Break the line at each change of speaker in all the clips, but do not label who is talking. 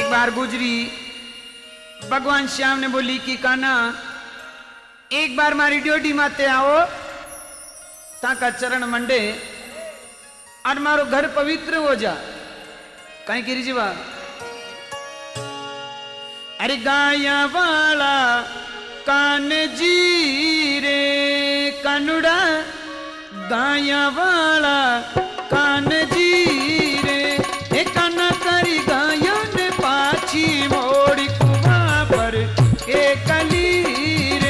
एक बार गुजरी, भगवान श्याम ने बोली कि काना एक बार मारी ड्योटी माते आओ, ताका चरण मंडे और मारो घर पवित्र हो जा। कहीं की रिजीवा अरे गाया वाला कान जी रे कानुड़ा, गाया वाला कान जी रे ए काना करी गाया ने पाछी मोड़ी कुआ पर ए कली रे।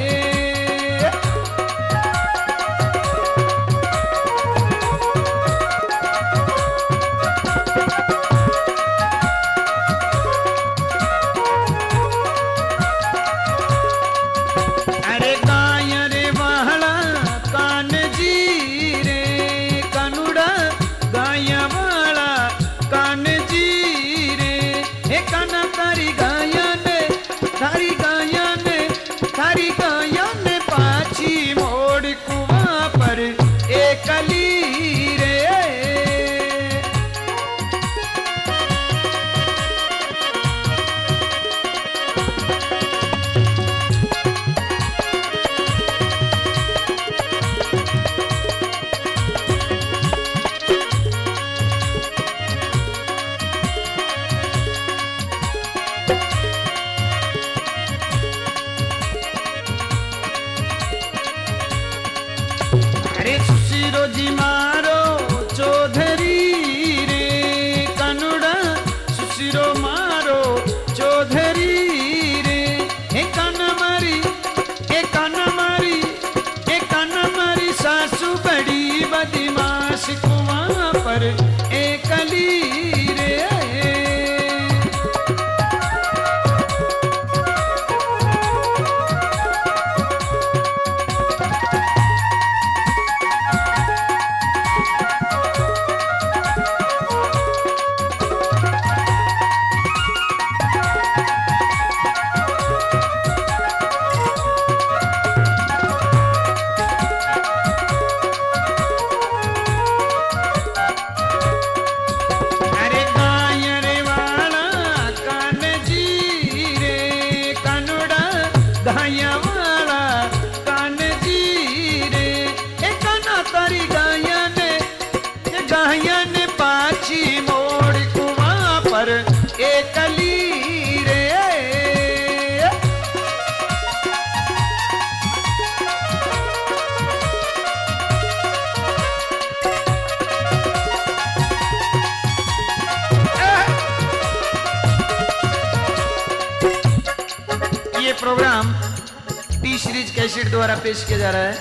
अरे गाया रे वाला कान जी रे कानुड़ा, गाया वाला कान जी रे हे काना तारी गाया ने तारी गाया ने तारी गाया ने पाछी मोड़ कुआ पर एक कली रे। अरे सुशीरो जी मारो चौधरी रे कानुड़ा, सुशीरो मारो चौधरी रे हे काना मारी हे काना मारी हे काना मारी सासू बड़ी बदमाश कुआं पर एक कली रे। अरे गाया रे वाला कान जी रे कानुड़ा, गाया वाला कान जी रे ए काना तारी गाया ने पाछी मोड़ कुआ पर एक कली रे। ये प्रोग्राम टी सीरीज कैसेट द्वारा पेश किया जा रहा है।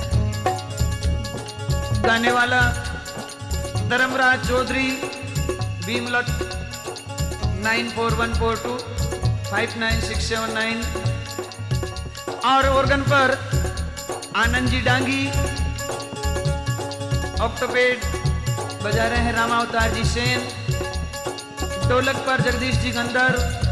गाने वाला धर्मराज चौधरी, भीमलत 9414259679 और ऑर्गन पर आनंद जी डांगी, ऑक्टोपेड बजा रहे हैं रामावतार जी सेन, ढोलक पर जगदीश जी गंधर,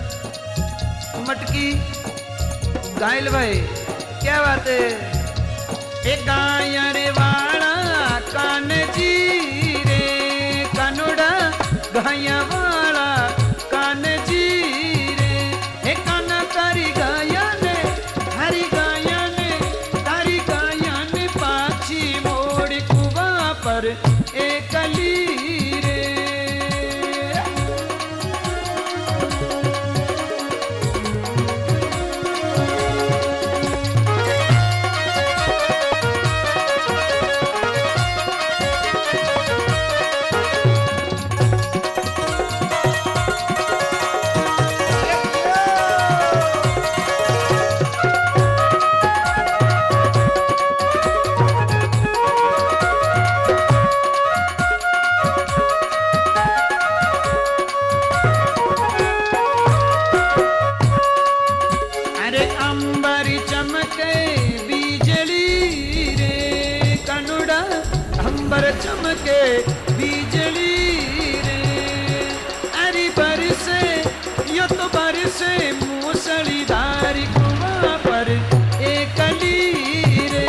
मटकी घायल भाई, क्या बात है। एक गाया रे वाला कान जी रे कानुड़ा, गाया वाला कान जी रे हे काना तारी गाया ने तारी गाया ने तारी गाया ने पाछी मोड़ कुआ पर एक कली रे। अंबरी चमके बिजली रे कानुड़ा, अंबर चमके बिजली रे अरे बरसे यो तो बरसे मूसलीधारी कुआं पर एक कली रे।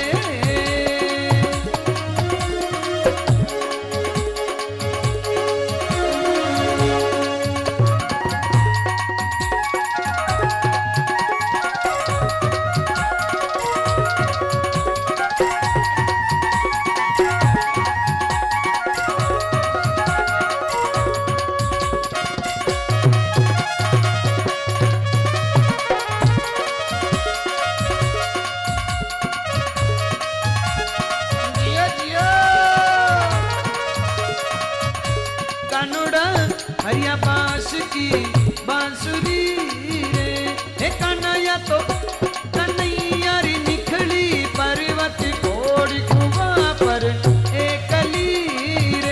की बांसुरी रे। हे कन्हैया तो कन्हैया री निखली पर्वत कोड़ी कुआ पर एकली रे।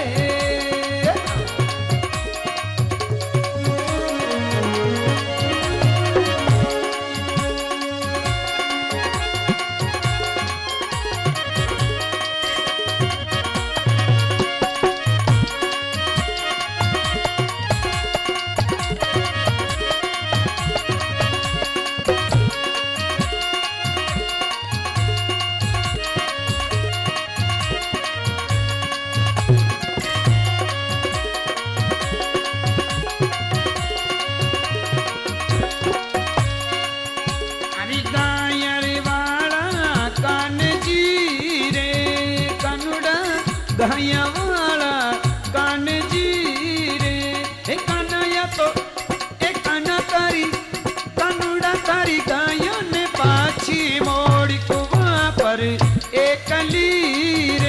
अरे गायर वाला कान जी रे कनुड़ा गाया वाला कान जी रे। हे कन्हैया तो एक काना तारी कनुड़ा तारी गायन पाछी मोड़ी कुआ पर एकली रे।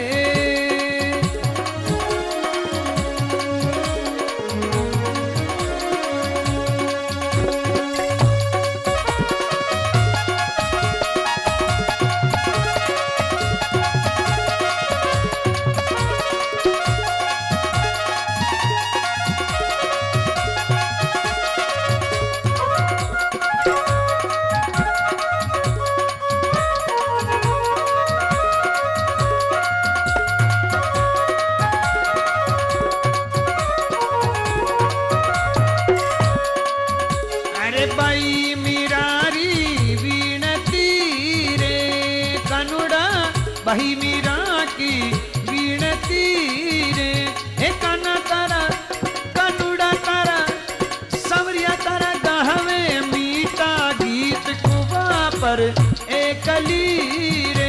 अरे बाई मीरारी वीणती रे कनुड़ा बाई मीरा की वीणती रे। हे काना तारा कनुड़ा तारा सवरिया तारा गावे मीठा गीत कुआ पर एकली रे।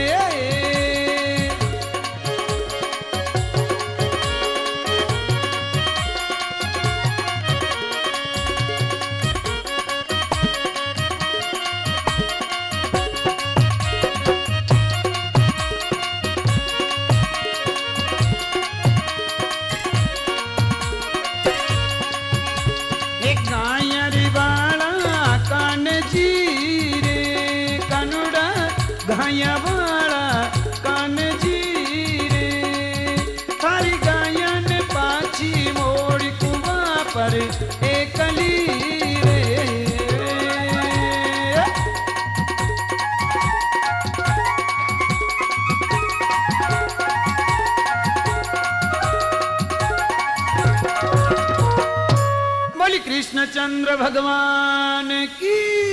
एक गायर वाला कान जी रे कनुड़ा गाया वाला कान जी रे। थारी गायन पाछी मोड़ी कुआ पर एकली रे। बोली कृष्णचंद्र भगवान की